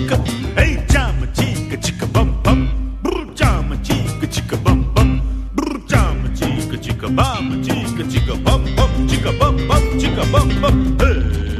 chicka. Hey, chama chica chica bum bum. Brr, chama chica chica bum bum. Brr, chama chica chica bum chica chica bum bum chica bum bum chica bum bum. Hey.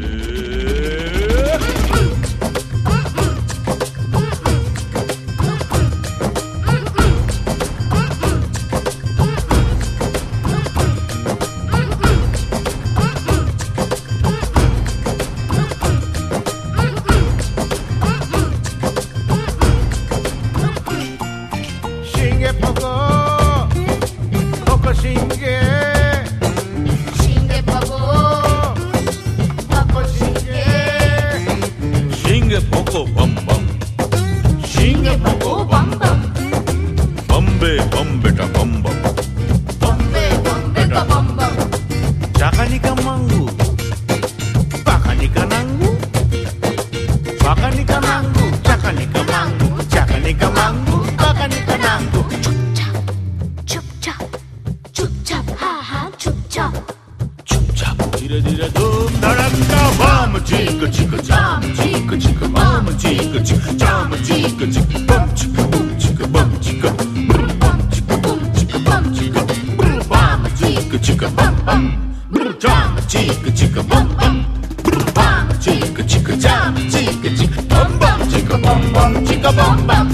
धीरे धीरे धूम धड़का बम चिक चिक जाम चिक चिक बम चिक चिक जाम चिक चिक बम चिक बम चिक बम चिक बम चिक बम चिक बम चिक बम चिक चिक बम बम जाम चिक चिक बम बम बम चिक चिक जाम चिक चिक बम बम चिक बम बम चिक बम बम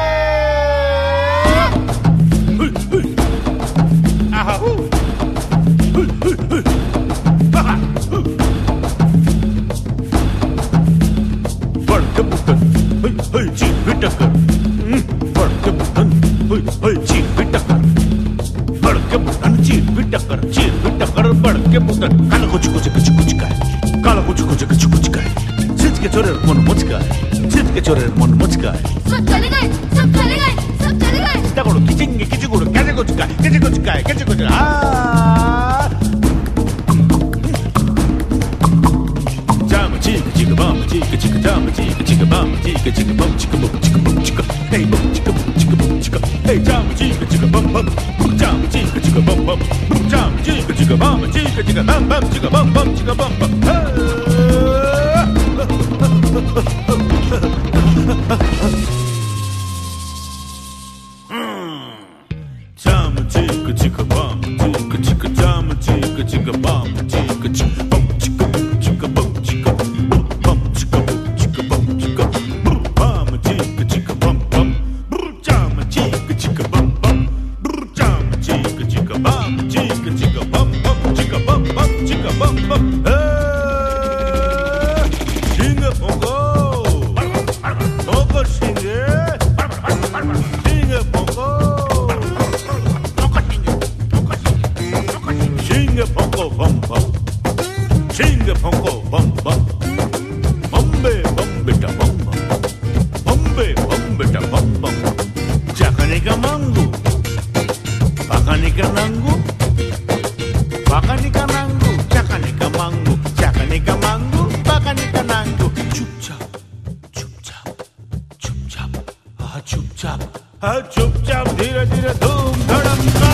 Hey, jam chica chica bum bum, jam chica chica bum bum, jam chica chica bum chica chica bum bum chica bum bum chica bum bum. Jam chica chica bum chica chica jam chica chica bum chica chica bum chica chica bum chica bum chica chica bum chica bum chica chica bum bum jam chica chica bum bum jam chica chica bum chica chica bum bum chica bum bum chica bum bum. Singa pongo pongo singa singa pongo singa pongo bum bum singa pongo bum bum bombe bombe ta bum bum bombe bombe ta bum bum chakanika mangu pakanika nangu pakanika nangu chakanika mangu pakanika nangu chup chap चुपचाप धीरे धीरे धूम धड़का